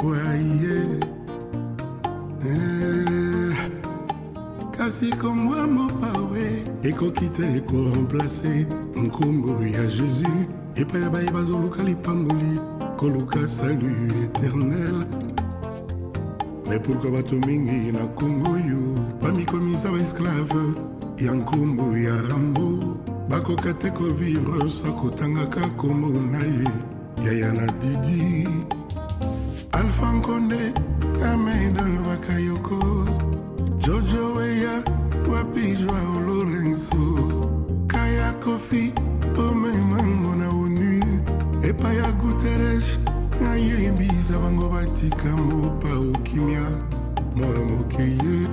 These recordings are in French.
Waye Kasi komwa mopawe ekokite ekoremplace nkombo ya Jésus epa ya baye bazoluka lipamboli koluka salut éternel. Mais pourquoi bato mingi na Congo yo bamikomisa baesclave ya nkombo ya Rambo bakoka te kovivre sakotangaka kombo na ye yaya na Didi Alpha Nkonde Kameda Bakayoko Jojo Weya Wapi Joao Lorenzo Kaya Kofi Ome Mango na ONU Epaya Guterres Aye Biza Bango Batika Mopa Okimia Moa Mokeye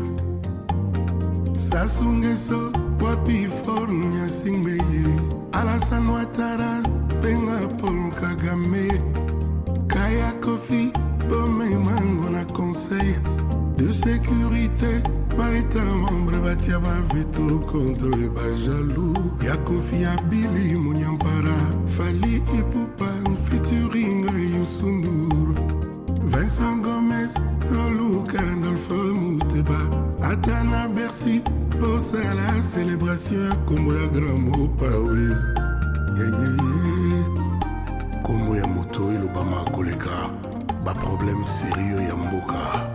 Sasungeso Wapi Fornia Singbeye Alassane Ouattara Benga Paul Kagame Kaya Kofi Ome Mango na Conseil de sécurité, pas état membre, batia ba veto contre ba jaloux. Ya Kofi Abili, Mouniampara, Fali Ipupa, featuring Youssou N'Dour. Vincent Gomez, Loluka, Adolphe Mouteba, Atana Bercy, pour la célébration, comme ya grand mot, pas oui. Comme ya moto, il Obama Koleka, ba problème sérieux ya mboka.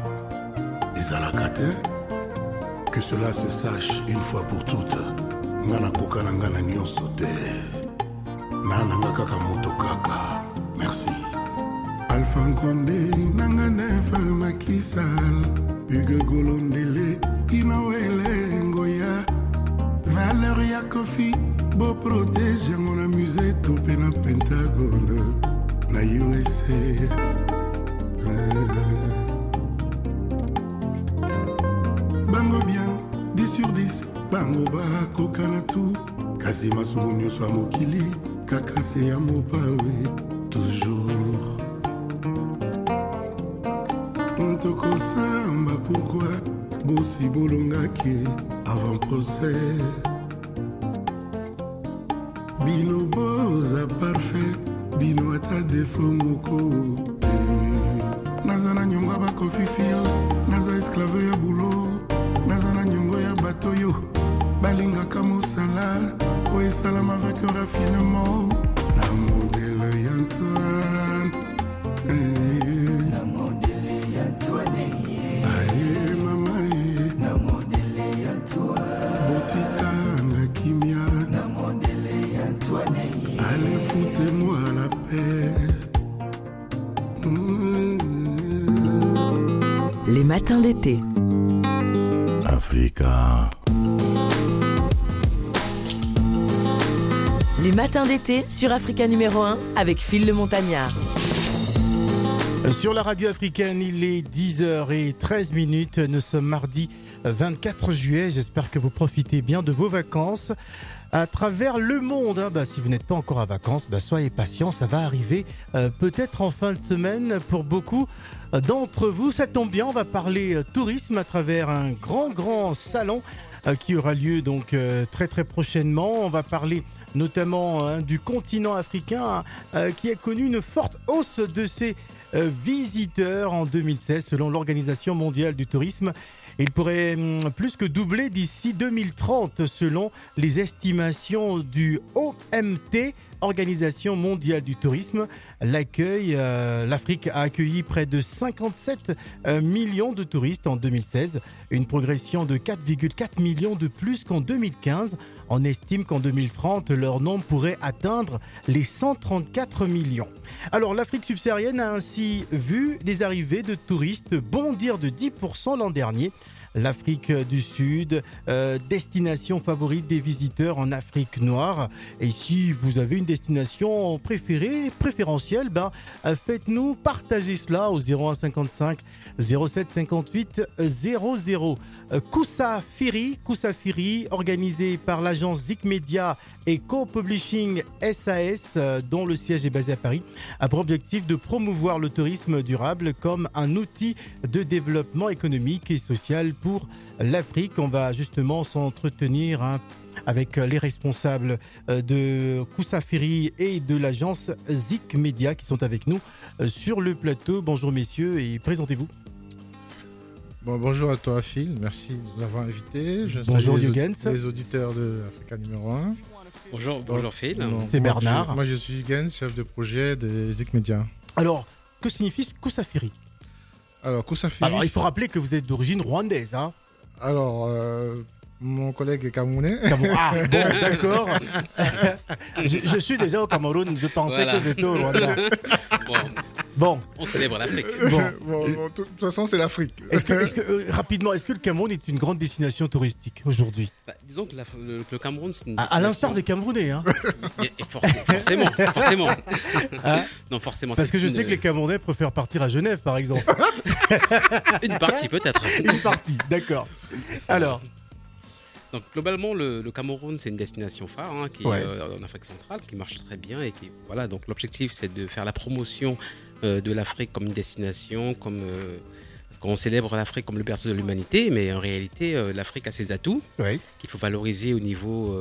Que cela se sache une fois pour toutes. Ngana koka na ngana nyonso te. Nana nga kaka moto kaka. Merci. Alpha Nkonde nanga nefa makisal. Hugo Golondele Inawele Ngoya. Valeria Kofi Bo protège mon amusé topé na Pentagone. Na USA. Bango bien, 10 sur 10. Bango ba kokanatou. Kasi masumunyo swa mokili. Kakase ya mopawe. Toujours. On te kosamba pourquoi. Bosi bolongaki avant procès. Bino boza parfait. Bino ata défaut moko. Naza na nyonga bako fifio. Naza esclave ya boulot. Nazana nyongo ya batoyo balinga kamosala o esalam avec raffinement na modèle Antoine na modèle Antoine aye mama na modèle Antoine botika na kimia na modèle Antoine allez foutez-moi la paix. Les matins d'été Africa. Les matins d'été sur Africa numéro 1 avec Phil le Montagnard. Sur la radio africaine, il est 10h13. Nous sommes mardi 24 juillet. J'espère que vous profitez bien de vos vacances à travers le monde. Si vous n'êtes pas encore à vacances, soyez patients, ça va arriver peut-être en fin de semaine pour beaucoup d'entre vous. Ça tombe bien, on va parler tourisme à travers un grand salon qui aura lieu donc très très prochainement. On va parler notamment du continent africain qui a connu une forte hausse de ses visiteurs en 2016 selon l'Organisation mondiale du tourisme. Il pourrait plus que doubler d'ici 2030 selon les estimations du OMT, Organisation mondiale du tourisme. L'Afrique a accueilli près de 57 millions de touristes en 2016, une progression de 4,4 millions de plus qu'en 2015. On estime qu'en 2030, leur nombre pourrait atteindre les 134 millions. Alors, l'Afrique subsaharienne a ainsi vu des arrivées de touristes bondir de 10% l'an dernier. L'Afrique du Sud, destination favorite des visiteurs en Afrique noire. Et si vous avez une destination préférentielle, faites-nous partager cela au 01 55 07 58 00. Koussa Firi, organisé par l'agence Zik Media et Co-Publishing SAS, dont le siège est basé à Paris, a pour objectif de promouvoir le tourisme durable comme un outil de développement économique et social pour l'Afrique. On va justement s'entretenir avec les responsables de Koussafiri et de l'agence Zik Media qui sont avec nous sur le plateau. Bonjour messieurs et présentez-vous. Bonjour à toi Phil, merci de nous avoir invités. Bonjour Jürgens. Les auditeurs de Africa numéro 1. Bonjour Phil. C'est Bernard. Moi je suis Jürgens, chef de projet de Zik Media. Alors, que signifie Koussafiri ? Alors Koussafiri. Alors il faut rappeler que vous êtes d'origine rwandaise. Hein ? Alors, mon collègue est camerounais. Ah, bon, d'accord. je suis déjà au Cameroun, je pensais que j'étais au Rwanda. Bon. On célèbre l'Afrique. De toute façon, c'est l'Afrique. Rapidement, est-ce que le Cameroun est une grande destination touristique aujourd'hui ? Disons que le Cameroun, c'est une à l'instar des Camerounais, hein. Forcément. Hein ? Non, forcément. Parce que je sais que les Camerounais préfèrent partir à Genève, par exemple. Une partie, peut-être. Une partie, d'accord. Alors. Donc globalement, le Cameroun, c'est une destination phare qui est en Afrique centrale, qui marche très bien et qui voilà. Donc l'objectif, c'est de faire la promotion de l'Afrique comme une destination, parce qu'on célèbre l'Afrique comme le berceau de l'humanité, mais en réalité, l'Afrique a ses atouts qu'il faut valoriser au niveau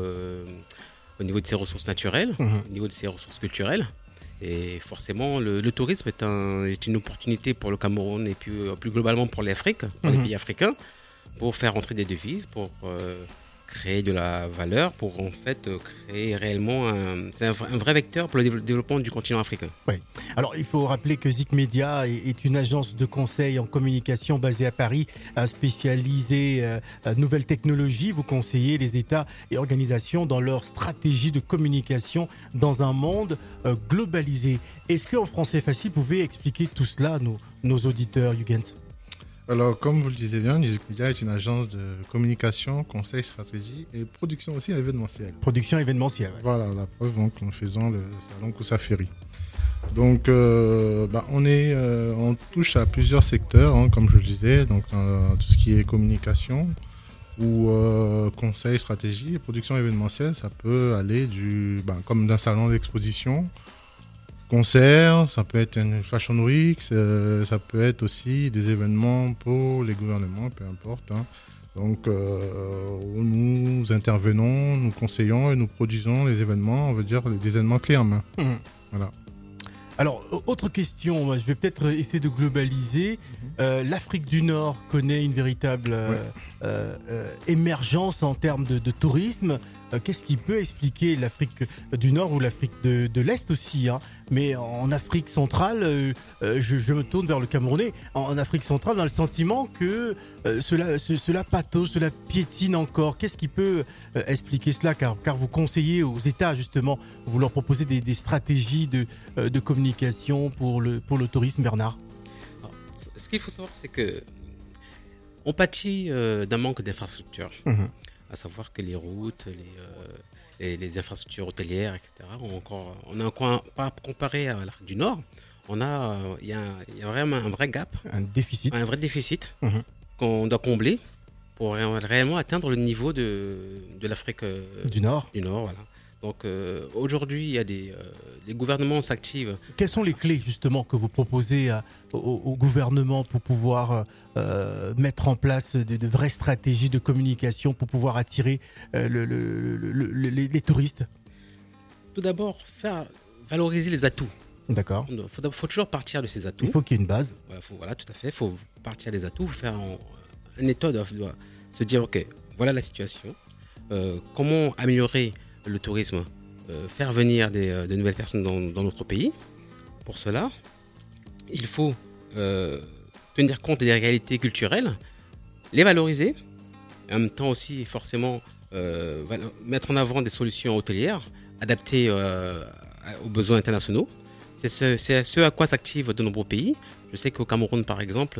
de ses ressources naturelles, au niveau de ses ressources culturelles. Et forcément, le tourisme est une opportunité pour le Cameroun et puis plus globalement pour l'Afrique, pour les pays africains, pour faire entrer des devises, pour créer de la valeur, pour en fait créer réellement un vrai vecteur pour le développement du continent africain. Oui. Alors il faut rappeler que Zik Media est une agence de conseil en communication basée à Paris, spécialisée nouvelles technologies. Vous conseillez les États et organisations dans leur stratégie de communication dans un monde globalisé. Est-ce qu'en français facile, vous pouvez expliquer tout cela à nos auditeurs, Jürgens ? Alors, comme vous le disiez bien, Zik Media est une agence de communication, conseil, stratégie et production aussi événementielle. Production événementielle. Ouais. Voilà, la preuve, donc, nous faisons le salon Koussafiri. Donc, on touche à plusieurs secteurs, comme je le disais, donc tout ce qui est communication ou conseil, stratégie et production événementielle, ça peut aller comme d'un salon d'exposition. Concert, ça peut être une Fashion Week, ça peut être aussi des événements pour les gouvernements, peu importe. Donc, nous intervenons, nous conseillons et nous produisons les événements, on veut dire des événements clés en main. Voilà. Alors, autre question, je vais peut-être essayer de globaliser. L'Afrique du Nord connaît une véritable émergence en termes de tourisme. Qu'est-ce qui peut expliquer l'Afrique du Nord ou l'Afrique de l'Est aussi, Mais en Afrique centrale, je me tourne vers le Camerounais. En Afrique centrale, on a le sentiment que cela patauge, cela piétine encore. Qu'est-ce qui peut expliquer cela, car vous conseillez aux États, justement, vous leur proposez des stratégies de communication pour le tourisme, Bernard. Alors, ce qu'il faut savoir, c'est que on pâtit d'un manque d'infrastructures. À savoir que les routes, les infrastructures hôtelières, etc., on a encore pas comparé à l'Afrique du Nord. Il y a vraiment un vrai gap, un vrai déficit qu'on doit combler pour réellement atteindre le niveau de l'Afrique du Nord. Voilà. Donc aujourd'hui, il y a des gouvernements s'activent. Quelles sont les clés justement que vous proposez au gouvernement pour pouvoir mettre en place de vraies stratégies de communication pour pouvoir attirer les touristes ? Tout d'abord, valoriser les atouts. D'accord. Il faut toujours partir de ces atouts. Il faut qu'il y ait une base. Voilà, tout à fait. Il faut partir des atouts, faire un état de se dire, ok, voilà la situation. Comment améliorer le tourisme, faire venir de nouvelles personnes dans notre pays. Pour cela, il faut tenir compte des réalités culturelles, les valoriser, et en même temps aussi forcément mettre en avant des solutions hôtelières adaptées aux besoins internationaux. C'est ce à quoi s'activent de nombreux pays. Je sais qu'au Cameroun, par exemple,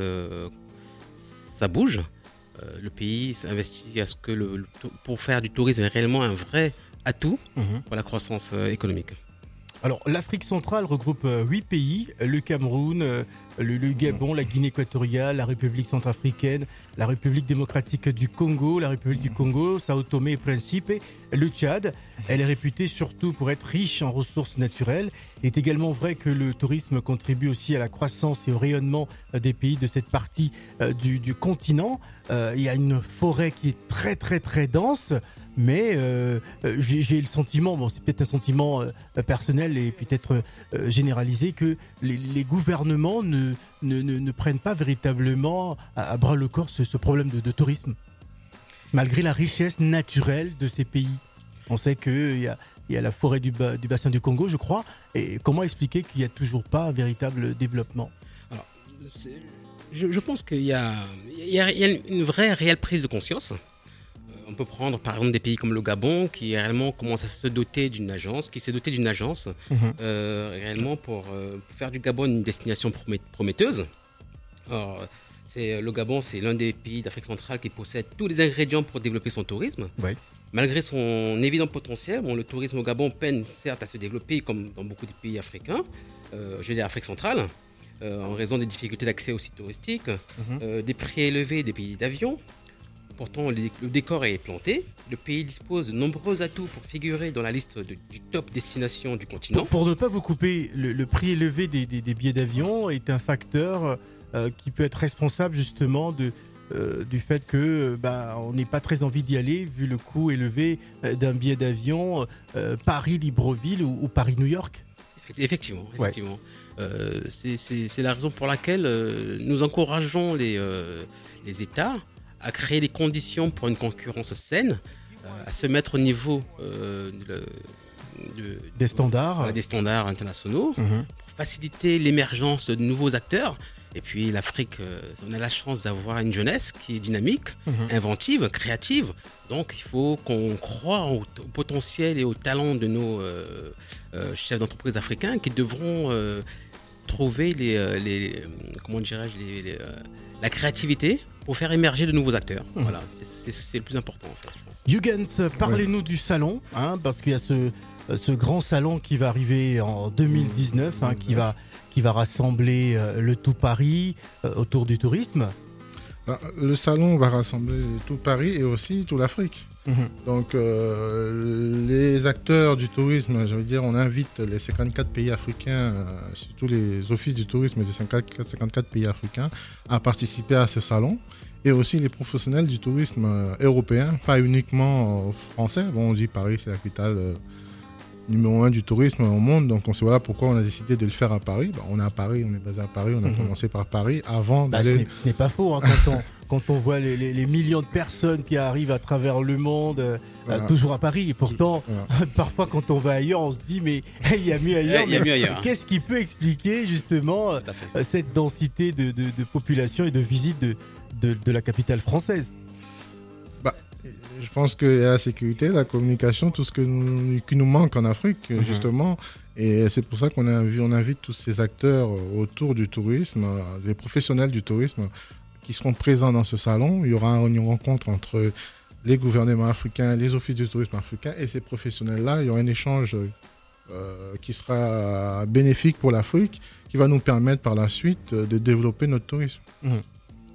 ça bouge. Le pays s'investit à ce que pour faire du tourisme réellement un vrai atout pour la croissance économique. Alors, l'Afrique centrale regroupe 8 pays, le Cameroun, le Gabon, la Guinée équatoriale, la République centrafricaine, la République démocratique du Congo, la République du Congo, Sao Tomé et Principe, le Tchad. Elle est réputée surtout pour être riche en ressources naturelles. Il est également vrai que le tourisme contribue aussi à la croissance et au rayonnement des pays de cette partie du continent. Il y a une forêt qui est très très très dense. mais j'ai le sentiment, bon, c'est peut-être un sentiment personnel et peut-être généralisé, que les gouvernements ne prennent pas véritablement à bras le corps ce problème de tourisme, malgré la richesse naturelle de ces pays. On sait qu'il y a la forêt du bassin du Congo, je crois. Et comment expliquer qu'il n'y a toujours pas un véritable développement ? Alors, je pense qu'il y a une réelle prise de conscience. On peut prendre par exemple des pays comme le Gabon qui réellement commence à se doter d'une agence, réellement pour faire du Gabon une destination prometteuse. Alors, le Gabon, c'est l'un des pays d'Afrique centrale qui possède tous les ingrédients pour développer son tourisme. Ouais. Malgré son évident potentiel, le tourisme au Gabon peine certes à se développer comme dans beaucoup de pays africains, je veux dire Afrique centrale, en raison des difficultés d'accès aux sites touristiques, des prix élevés des billets d'avion. Pourtant, le décor est planté. Le pays dispose de nombreux atouts pour figurer dans la liste du top destination du continent. Pour ne pas vous couper, le prix élevé des billets d'avion est un facteur qui peut être responsable justement du fait que on n'est pas très envie d'y aller vu le coût élevé d'un billet d'avion Paris-Libreville ou Paris-New York. Effectivement. Ouais. C'est la raison pour laquelle nous encourageons les États à créer les conditions pour une concurrence saine, à se mettre au niveau des standards internationaux, pour faciliter l'émergence de nouveaux acteurs. Et puis l'Afrique, on a la chance d'avoir une jeunesse qui est dynamique, inventive, créative. Donc il faut qu'on croie au potentiel et au talent de nos chefs d'entreprise africains qui devront trouver la créativité pour faire émerger de nouveaux acteurs. Voilà, c'est le plus important en fait, je pense. Huygens, parlez-nous du salon, parce qu'il y a ce grand salon qui va arriver en 2019, qui va rassembler le tout Paris autour du tourisme. Le salon va rassembler tout Paris et aussi toute l'Afrique. Donc les acteurs du tourisme, je veux dire, on invite les 54 pays africains, surtout les offices du tourisme des 54 pays africains, à participer à ce salon. Et aussi les professionnels du tourisme européen, pas uniquement français. Bon, on dit Paris, c'est la capitale numéro 1 du tourisme au monde, donc on sait voilà pourquoi on a décidé de le faire à Paris. On est à Paris, on est basé à Paris, on a commencé par Paris avant d'aller... Ce n'est pas faux, quand on voit les millions de personnes qui arrivent à travers le monde, toujours à Paris, et pourtant parfois quand on va ailleurs on se dit mais il y a mieux ailleurs. Qu'est-ce qui peut expliquer justement cette densité de population et de visite de la capitale française? Je pense qu'il y a la sécurité, la communication, tout ce qui nous manque en Afrique, justement. Et c'est pour ça qu'on invite tous ces acteurs autour du tourisme, les professionnels du tourisme, qui seront présents dans ce salon. Il y aura une rencontre entre les gouvernements africains, les offices du tourisme africain et ces professionnels-là. Il y aura un échange qui sera bénéfique pour l'Afrique, qui va nous permettre par la suite de développer notre tourisme. Bernard ?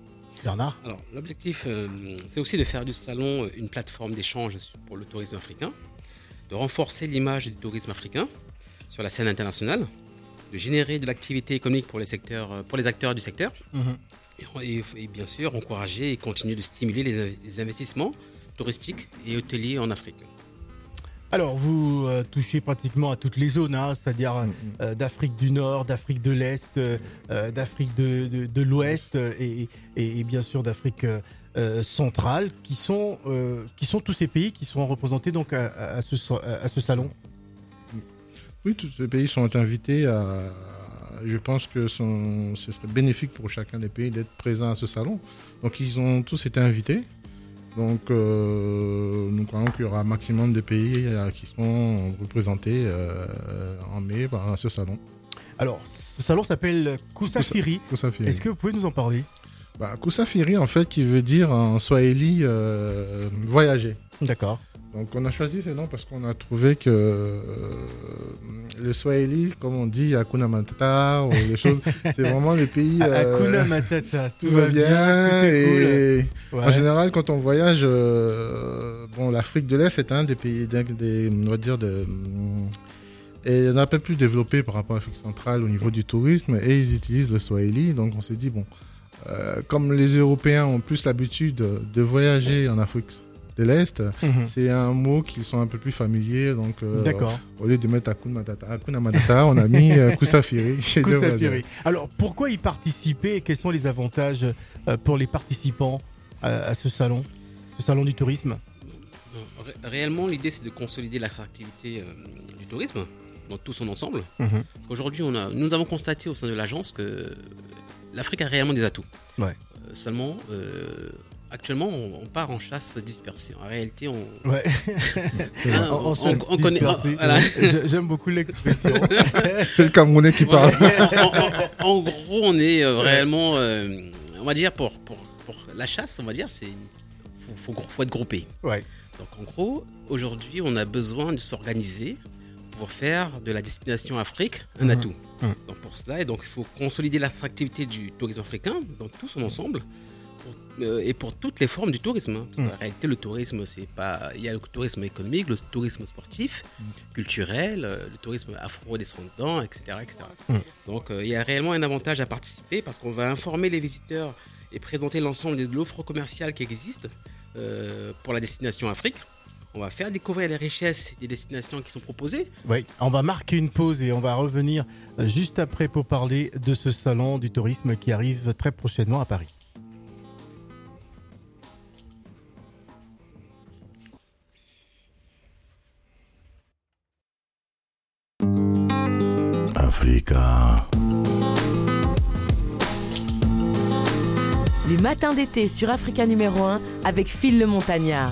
Alors, l'objectif, c'est aussi de faire du salon une plateforme d'échange pour le tourisme africain, de renforcer l'image du tourisme africain sur la scène internationale, de générer de l'activité économique pour les acteurs du secteur, et bien sûr encourager et continuer de stimuler les investissements touristiques et hôteliers en Afrique. Alors, vous touchez pratiquement à toutes les zones, c'est-à-dire d'Afrique du Nord, d'Afrique de l'Est, d'Afrique de l'Ouest et bien sûr d'Afrique centrale, qui sont tous ces pays qui seront représentés donc à ce salon. Oui, tous ces pays sont invités je pense que ce serait bénéfique pour chacun des pays d'être présents à ce salon. Donc, ils ont tous été invités. Donc, nous croyons qu'il y aura un maximum de pays qui seront représentés en mai à ce salon. Alors, ce salon s'appelle Kusafiri. Est-ce que vous pouvez nous en parler ? Kusafiri, en fait, qui veut dire en swahili voyager. D'accord. Donc, on a choisi ce nom parce qu'on a trouvé que le swahili, comme on dit, Hakuna Matata, ou les choses, c'est vraiment les pays... Hakuna Matata, tout va bien. Et cool. En général, quand on voyage, l'Afrique de l'Est est un des pays, on va dire, et on n'a pas plus développé par rapport à l'Afrique centrale au niveau du tourisme, et ils utilisent le swahili. Donc, on s'est dit, comme les Européens ont plus l'habitude de voyager en Afrique de l'Est, c'est un mot qui sont un peu plus familiers. Donc, D'accord. Au lieu de mettre Hakuna Matata, on a mis Kusafiri. Kusafiri. Alors, pourquoi y participer et quels sont les avantages pour les participants à ce salon du tourisme? Réellement, l'idée, c'est de consolider l'attractivité du tourisme dans tout son ensemble. Parce qu'aujourd'hui, nous avons constaté au sein de l'agence que l'Afrique a réellement des atouts. Ouais. Seulement, actuellement, on part en chasse dispersée. En réalité, on connaît. Voilà. J'aime beaucoup l'expression. C'est le Camerounais qui parle. En gros, on est réellement, on va dire, pour la chasse, on va dire, faut être groupé. Ouais. Donc, en gros, aujourd'hui, on a besoin de s'organiser pour faire de la destination Afrique un atout. Donc, pour cela, il faut consolider l'attractivité du tourisme africain dans tout son ensemble. Et pour toutes les formes du tourisme. Parce qu'en réalité, le tourisme, il y a le tourisme économique, le tourisme sportif, culturel, le tourisme afro-descendant, etc. Donc, il y a réellement un avantage à participer parce qu'on va informer les visiteurs et présenter l'ensemble de l'offre commerciale qui existe pour la destination Afrique. On va faire découvrir les richesses des destinations qui sont proposées. Oui, on va marquer une pause et on va revenir juste après pour parler de ce salon du tourisme qui arrive très prochainement à Paris. Africa. Les matins d'été sur Africa numéro 1 avec Phil le Montagnard.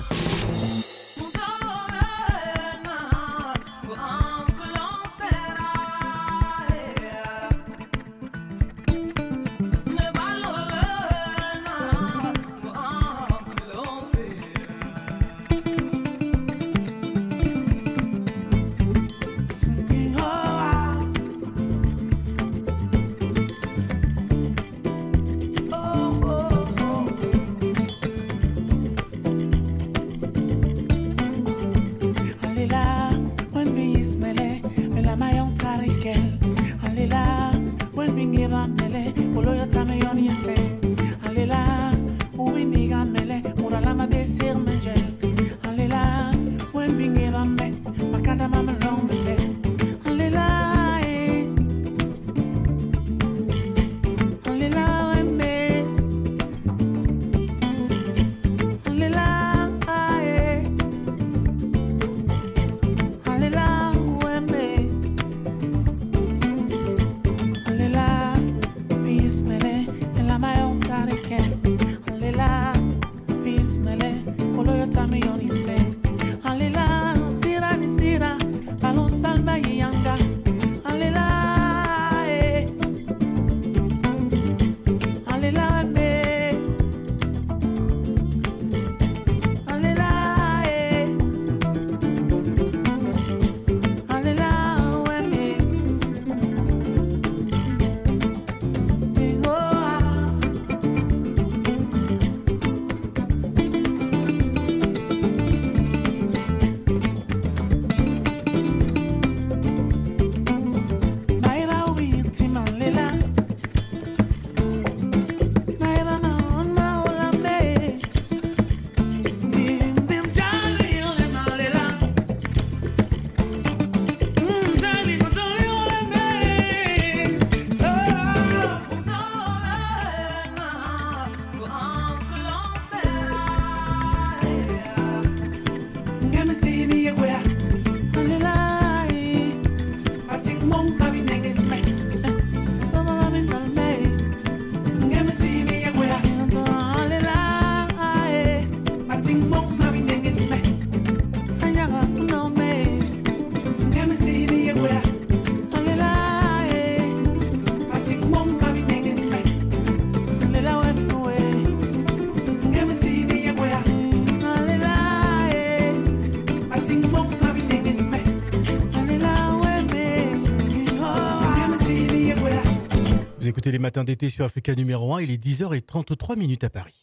Les matins d'été sur Africa numéro 1, il est 10h33 à Paris.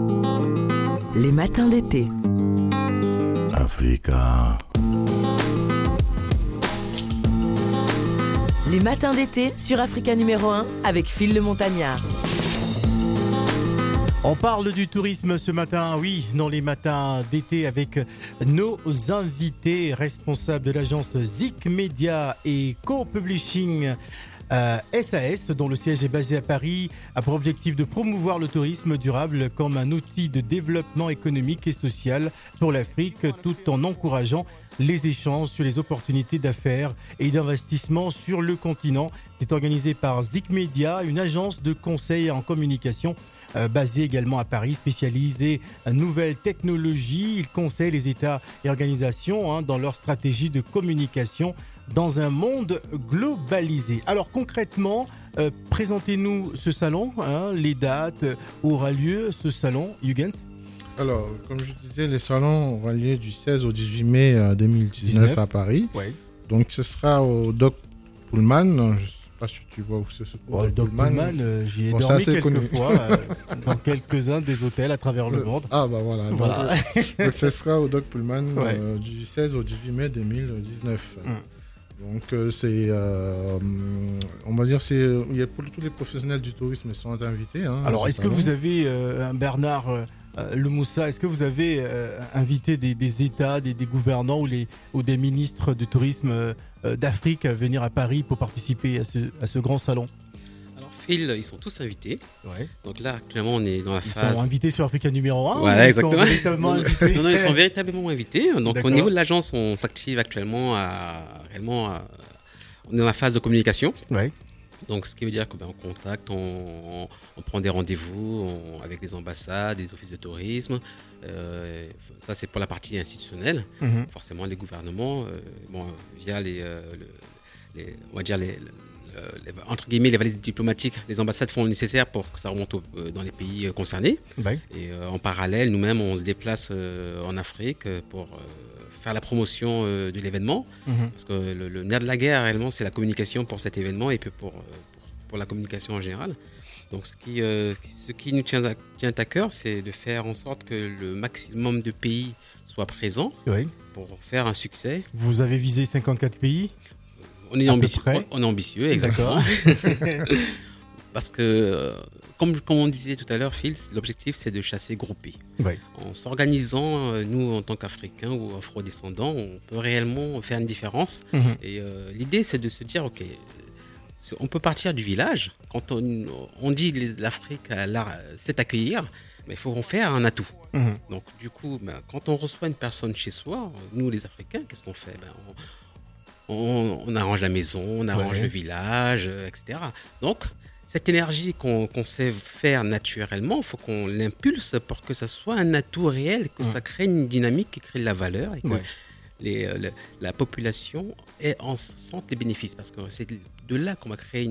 Les matins d'été. Africa. Les matins d'été sur Africa numéro 1 avec Phil le Montagnard. On parle du tourisme ce matin, oui, dans les matins d'été avec nos invités responsables de l'agence Zik Media et Co-Publishing SAS, dont le siège est basé à Paris, a pour objectif de promouvoir le tourisme durable comme un outil de développement économique et social pour l'Afrique, tout en encourageant les échanges sur les opportunités d'affaires et d'investissement sur le continent. C'est organisé par Zik Media, une agence de conseil en communication basée également à Paris, spécialisée en nouvelles technologies. Il conseille les États et organisations dans leur stratégie de communication dans un monde globalisé. Alors concrètement, présentez-nous ce salon, les dates où aura lieu ce salon, Huygens. Alors, comme je disais, les salons auront lieu du 16 au 18 mai 2019 à Paris. Ouais. Donc, ce sera au Doc Pullman. Je ne sais pas si tu vois où c'est ce Le Doc Pullman, j'y ai dormi quelques fois dans quelques-uns des hôtels à travers le monde. Ah, bah voilà. Voilà. Donc, ce sera au Doc Pullman Ouais. du 16 au 18 mai 2019. Donc, c'est, on va dire, il y a pour tous les professionnels du tourisme qui sont invités. Alors, est-ce que vous avez, Bernard Lemoussa, est-ce que vous avez invité des États, des gouvernants ou des ministres du tourisme d'Afrique à venir à Paris pour participer à ce grand salon? Alors Phil, ils sont tous invités. Ouais. Donc là, actuellement, on est dans la Ils phase... sont invités sur Africa numéro 1. Voilà, Ils exactement. sont véritablement invités. Non, ils sont véritablement invités. Donc D'accord. au niveau de l'agence, on s'active actuellement on est dans la phase de communication. Ouais. Donc, ce qui veut dire qu'on contacte, on prend des rendez-vous avec les ambassades, les offices de tourisme. Ça, c'est pour la partie institutionnelle. Mhm. Forcément, les gouvernements, via on va dire entre guillemets, les valises diplomatiques, les ambassades font le nécessaire pour que ça remonte dans les pays concernés. Ouais. Et en parallèle, nous-mêmes, on se déplace en Afrique pour faire la promotion de l'événement. Mhm. Parce que le nerf de la guerre, réellement, c'est la communication pour cet événement et puis pour la communication en général. Donc, ce qui nous tient à cœur, c'est de faire en sorte que le maximum de pays soient présents Ouais. pour faire un succès. Vous avez visé 54 pays. On est À peu ambitieux, près. on est ambitieux, exactement. Parce que, comme on disait tout à l'heure, Phil, l'objectif, c'est de chasser groupé. Ouais. En s'organisant, nous, en tant qu'Africains ou Afro-descendants, on peut réellement faire une différence. Mhm. Et l'idée, c'est de se dire, OK, on peut partir du village. Quand on dit l'Afrique sait accueillir, mais il faut en faire un atout. Mhm. Donc, du coup, quand on reçoit une personne chez soi, nous, les Africains, qu'est-ce qu'on fait? On arrange la maison, on arrange Ouais. le village, etc. Donc, cette énergie qu'on sait faire naturellement, il faut qu'on l'impulse pour que ça soit un atout réel, que ça crée une dynamique qui crée de la valeur et que Ouais. la population en sente les bénéfices. Parce que c'est de là qu'on va créer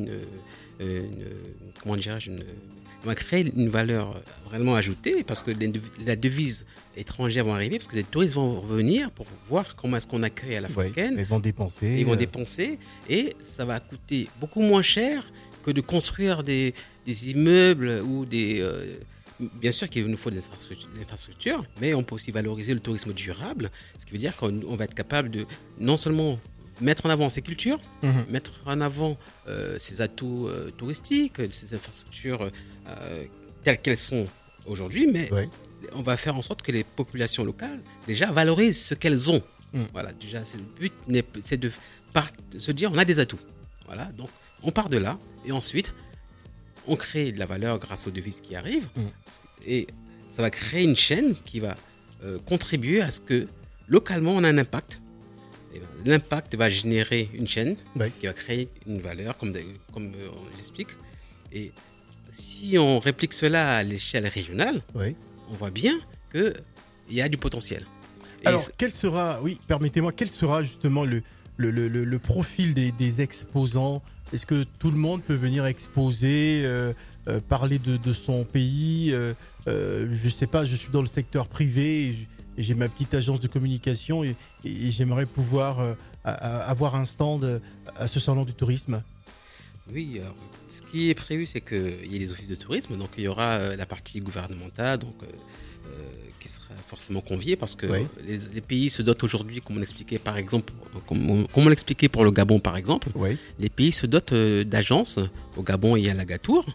on va créer une valeur vraiment ajoutée, parce que la devise étrangère va arriver, parce que les touristes vont revenir pour voir comment est-ce qu'on accueille à l'africaine. Ils vont dépenser. Ils vont dépenser et ça va coûter beaucoup moins cher que de construire des immeubles ou bien sûr qu'il nous faut des infrastructures, mais on peut aussi valoriser le tourisme durable, ce qui veut dire qu'on va être capable de non seulement mettre en avant ses cultures, Mhm. mettre en avant ses atouts touristiques, ses infrastructures telles qu'elles sont aujourd'hui, mais Ouais. on va faire en sorte que les populations locales déjà valorisent ce qu'elles ont. Mm. Voilà, déjà, le but, c'est de se dire on a des atouts. Voilà, donc on part de là et ensuite on crée de la valeur grâce aux devises qui arrivent et ça va créer une chaîne qui va contribuer à ce que localement on a un impact. Et l'impact va générer une chaîne Ouais. qui va créer une valeur, comme on l'explique. Et si on réplique cela à l'échelle régionale, Ouais. on voit bien qu'il y a du potentiel. Et Alors, quel sera justement le profil des exposants? Est-ce que tout le monde peut venir exposer, parler de son pays? Je sais pas, je suis dans le secteur privé et j'ai ma petite agence de communication et j'aimerais pouvoir avoir un stand à ce salon du tourisme. Oui, alors, ce qui est prévu, c'est qu'il y ait les offices de tourisme, donc il y aura la partie gouvernementale, donc qui sera forcément conviée, parce que Oui. les pays se dotent aujourd'hui, comme on l'expliquait par exemple, comme on l'expliquait pour le Gabon par exemple, Oui. les pays se dotent d'agences. Au Gabon, il y a l'Agatour,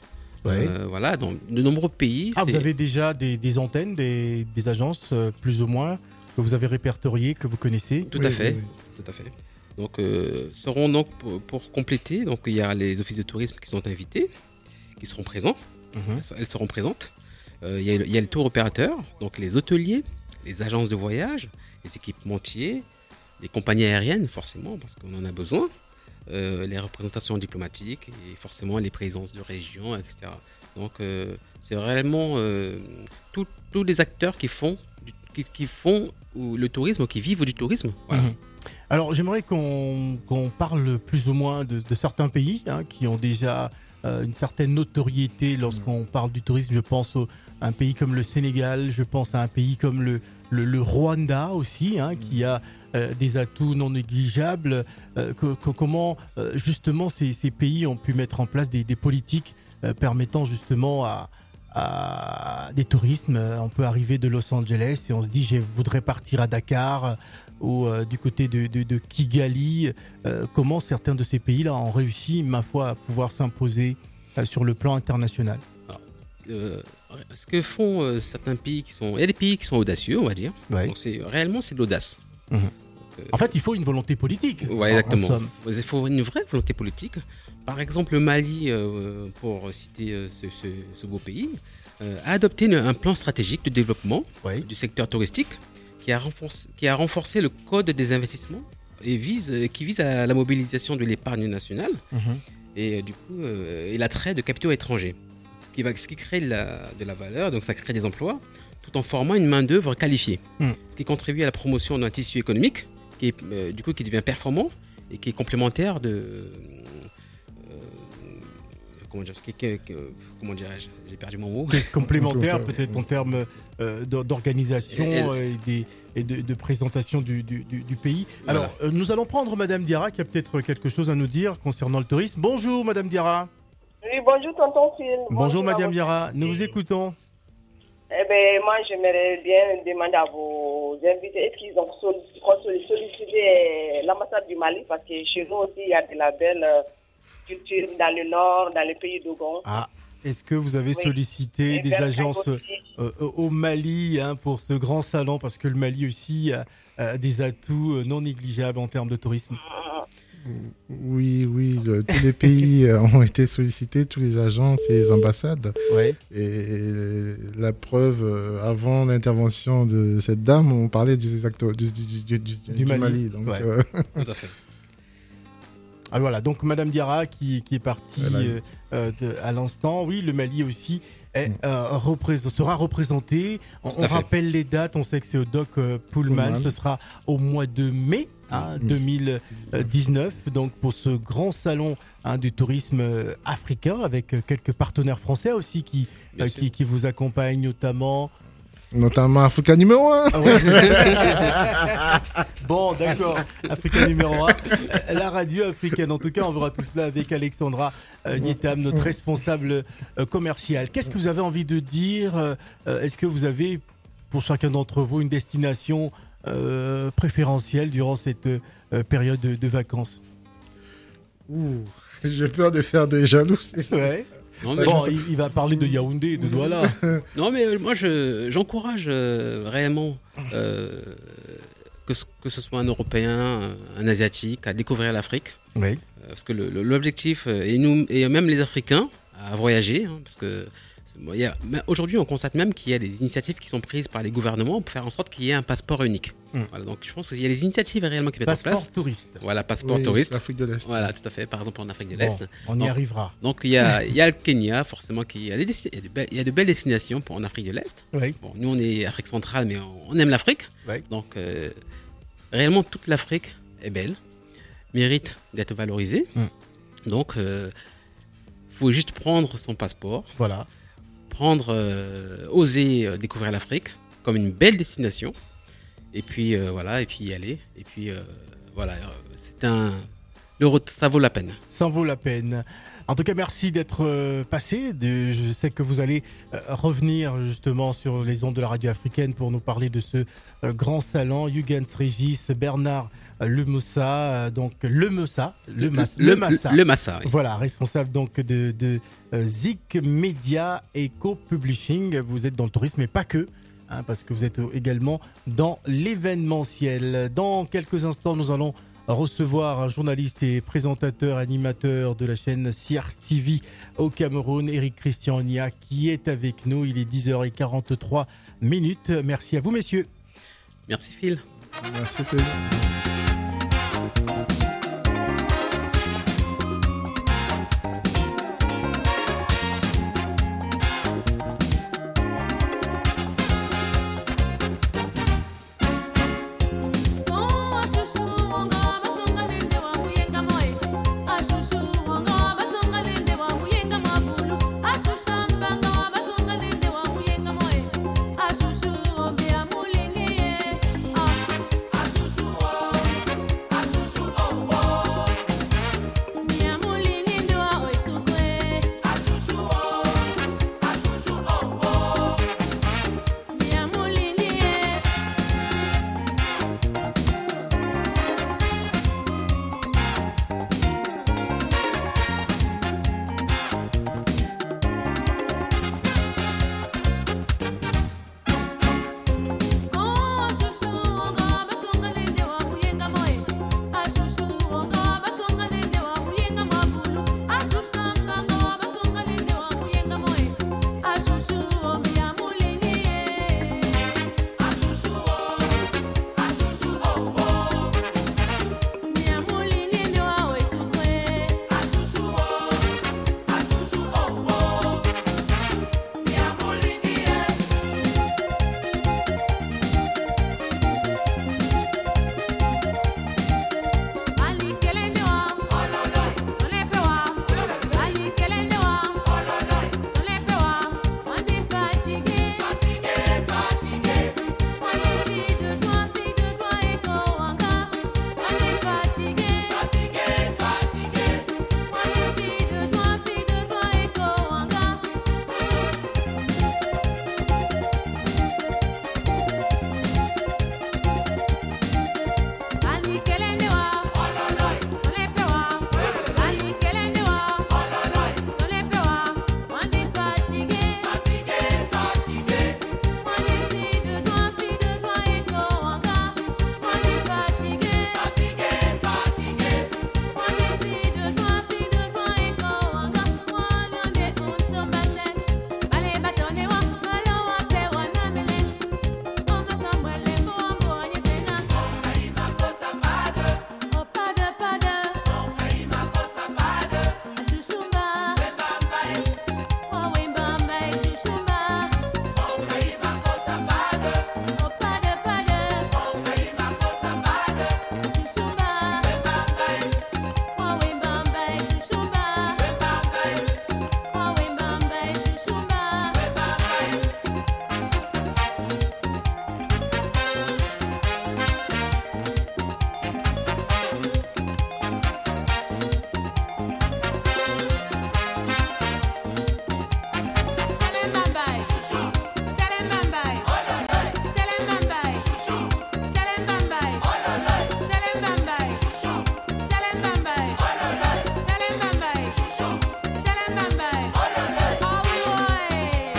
Ouais. Voilà, dans de nombreux pays. Ah, c'est- vous avez déjà des antennes, des agences, plus ou moins, que vous avez répertoriées, que vous connaissez? Tout Oui, à fait, oui, tout à fait. Donc, seront donc pour compléter, donc il y a les offices de tourisme qui sont invités, qui seront présents. Mhm. Elles seront présentes. Il y a le tour opérateur, donc les hôteliers, les agences de voyage, les équipementiers, les compagnies aériennes, forcément, parce qu'on en a besoin, les représentations diplomatiques et forcément les présences de régions, etc. Donc, c'est réellement tous les acteurs qui font, le tourisme, ou qui vivent du tourisme. Voilà. Mhm. Alors, j'aimerais qu'on parle plus ou moins de certains pays qui ont déjà une certaine notoriété lorsqu'on parle du tourisme. Je pense à un pays comme le Sénégal, je pense à un pays comme le Rwanda aussi, qui a des atouts non négligeables. Comment justement ces pays ont pu mettre en place des politiques permettant justement à des tourismes. On peut arriver de Los Angeles et on se dit je voudrais partir à Dakar ou du côté de Kigali. Comment certains de ces pays-là ont réussi, ma foi, à pouvoir s'imposer sur le plan international? Alors, ce que font certains pays il y a des pays qui sont audacieux, on va dire. Ouais. Donc réellement c'est de l'audace. En fait, il faut une volonté politique. Ouais, en exactement. somme. Il faut une vraie volonté politique. Par exemple, le Mali, pour citer ce beau pays, a adopté un plan stratégique de développement Ouais. du secteur touristique qui a renforcé le code des investissements et qui vise à la mobilisation de l'épargne nationale Mhm. et du coup et l'attrait de capitaux étrangers. Ce qui crée de la valeur, donc ça crée des emplois, tout en formant une main-d'œuvre qualifiée. Ce qui contribue à la promotion d'un tissu économique qui est, du coup, qui devient performant et qui est complémentaire de. Comment dirais-je? J'ai perdu mon mot. Complémentaire, peut-être en termes d'organisation et de présentation du pays. Voilà. Alors, nous allons prendre Madame Diarra qui a peut-être quelque chose à nous dire concernant le tourisme. Bonjour Madame Diarra. Oui, bonjour tonton Phil. Bonjour à Madame vous. Diarra, nous vous écoutons. Eh bien, moi, j'aimerais bien demander à vos invités, est-ce qu'ils ont sollicité l'ambassade du Mali? Parce que chez nous aussi, il y a de la belle culture dans le nord, dans les pays d'Ogon. Ah, est-ce que vous avez Oui. sollicité Et des vers agences aussi. au Mali pour ce grand salon? Parce que le Mali aussi a des atouts non négligeables en termes de tourisme. Oui, tous les pays ont été sollicités, tous les agences et les ambassades. Ouais. Et la preuve, avant l'intervention de cette dame, on parlait des acteurs du Mali. Mali. Donc, Ouais. Tout à fait. Alors voilà, donc Madame Diarra qui est partie Elle à l'instant. Oui, le Mali aussi sera représenté. On Tout à fait. rappelle les dates, on sait que c'est au Doc Pullman. Pullman. Ce sera au mois de mai 2019, donc pour ce grand salon du tourisme africain, avec quelques partenaires français aussi qui Bien sûr. vous accompagnent notamment. notamment Africa numéro 1. Ah ouais. Bon, d'accord. Africain numéro 1. La radio africaine. En tout cas, on verra tout cela avec Alexandra Nietam, notre responsable commercial. Qu'est-ce que vous avez envie de dire? Est-ce que vous avez, pour chacun d'entre vous, une destination préférentielle durant cette période de vacances? J'ai peur de faire des jaloux. Ouais. Non, mais Bon, il va parler de Yaoundé et de Douala. Non, mais moi, j'encourage réellement que ce soit un Européen, un Asiatique, à découvrir l'Afrique. Oui. Parce que l'objectif, et nous, et même les Africains, à voyager, parce que aujourd'hui, on constate même qu'il y a des initiatives qui sont prises par les gouvernements pour faire en sorte qu'il y ait un passeport unique. Voilà, donc je pense qu'il y a des initiatives réellement qui se mettent en place. Passeport touriste. Voilà, passeport touriste. L'Afrique de l'Est. Voilà, tout à fait. Par exemple, en Afrique de Bon, l'Est. on y Donc, arrivera. Donc il y a le Kenya, forcément, il y a de belles destinations en Afrique de l'Est. Oui. Bon, nous, on est Afrique centrale, mais on aime l'Afrique. Ouais. Donc, réellement, toute l'Afrique est belle, mérite d'être valorisée. Donc, faut juste prendre son passeport, Voilà. oser découvrir l'Afrique comme une belle destination. Et puis, voilà, et puis y aller. Et puis, voilà, c'est un Ça vaut la peine. Ça en vaut la peine. En tout cas, merci d'être passé. Je sais que vous allez revenir justement sur les ondes de la radio africaine pour nous parler de ce grand salon. Huygens Régis, Bernard Lemoussa, donc Le Massa. Oui. Voilà, responsable donc de Zik Media Eco Publishing. Vous êtes dans le tourisme, mais pas que. Parce que vous êtes également dans l'événementiel. Dans quelques instants, nous allons recevoir un journaliste et présentateur, animateur de la chaîne CRTV au Cameroun, Eric Christian Nia, qui est avec nous. Il est 10h43. Merci à vous, messieurs. Merci, Phil. Merci, Phil.